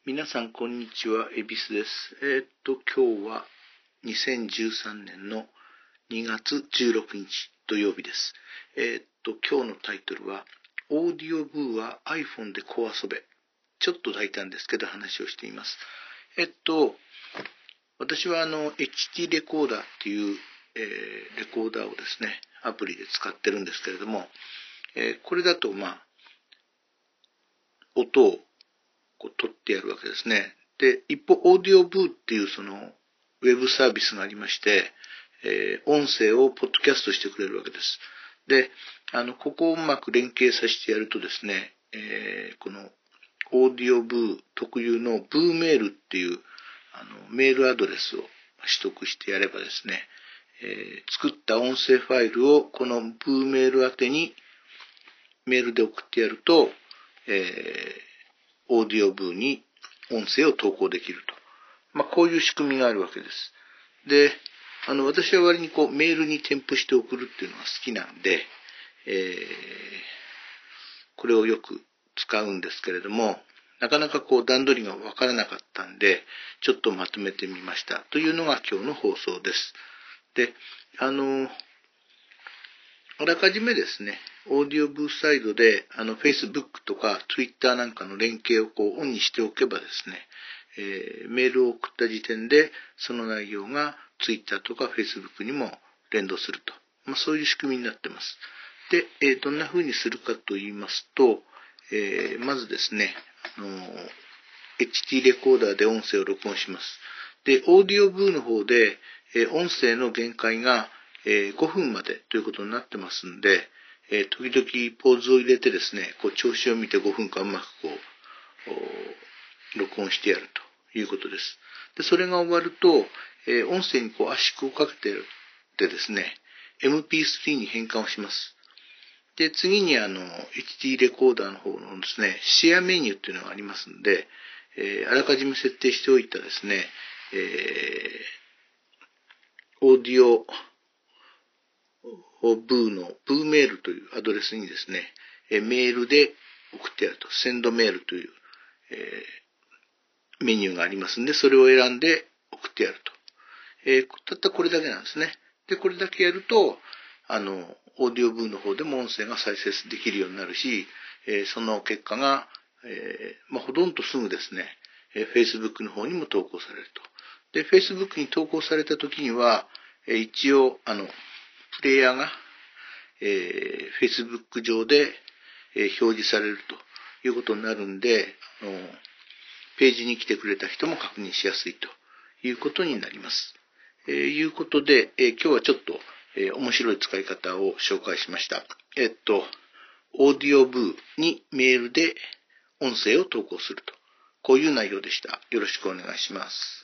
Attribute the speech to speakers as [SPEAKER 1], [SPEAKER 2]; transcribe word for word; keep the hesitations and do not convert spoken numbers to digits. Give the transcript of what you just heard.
[SPEAKER 1] 皆さんこんにちは、恵比寿です。えー、っと今日はにせんじゅうさんねんのにがつじゅうろくにち土曜日です。えー、っと今日のタイトルはオーディオブーは iPhone でこう遊べ。ちょっと大胆ですけど話をしています。えっと私はあの エイチティー レコーダーっていう、えー、レコーダーをですねアプリで使ってるんですけれども、えー、これだとまあ音をこう取ってやるわけですね。で、一方、オーディオブーっていうそのウェブサービスがありまして、えー、音声をポッドキャストしてくれるわけです。で、あの、ここをうまく連携させてやるとですね、えー、このオーディオブー特有のブーメールっていうあのメールアドレスを取得してやればですね、えー、作った音声ファイルをこのブーメール宛てにメールで送ってやると、えーオーディオブーに音声を投稿できると。まあ、こういう仕組みがあるわけです。で、あの、私は割にこう、メールに添付して送るっていうのが好きなんで、えー、これをよく使うんですけれども、なかなかこう、段取りがわからなかったんで、ちょっとまとめてみました。というのが今日の放送です。で、あの、あらかじめですね、オーディオブースサイドで、あの、Facebook とか Twitter なんかの連携をこうオンにしておけばですね、えー、メールを送った時点で、その内容が Twitter とか Facebook にも連動すると。まあ、そういう仕組みになってます。で、えー、どんな風にするかと言いますと、えー、まずですね、あのー、エイチティー レコーダーで音声を録音します。で、オーディオブーの方で、えー、音声の限界がえー、ごふんまでということになってますんで、えー、時々ポーズを入れてですね、こう調子を見てごふんかんうまくこう、録音してやるということです。で、それが終わると、えー、音声にこう圧縮をかけてでですね、エムピースリー に変換をします。で、次にあの、エイチティー レコーダーの方のですね、シェアメニューっていうのがありますんで、えー、あらかじめ設定しておいたですね、えー、オーディオ、ブーのブーメールというアドレスにですね、メールで送ってやると、センドメールという、えー、メニューがありますんで、それを選んで送ってやると。えー、たったこれだけなんですね。で、これだけやると、あの、オーディオブーの方でも音声が再生できるようになるし、えー、その結果が、えー、まあ、ほとんどすぐですね、えー、Facebook の方にも投稿されると。で、Facebook に投稿された時には、えー、一応、あの、プレイヤーが、えー、Facebook 上で、えー、表示されるということになるんで、あの、ページに来てくれた人も確認しやすいということになります。えー、いうことで、えー、今日はちょっと、えー、面白い使い方を紹介しました。えっと、オーディオブーにメールで音声を投稿すると。こういう内容でした。よろしくお願いします。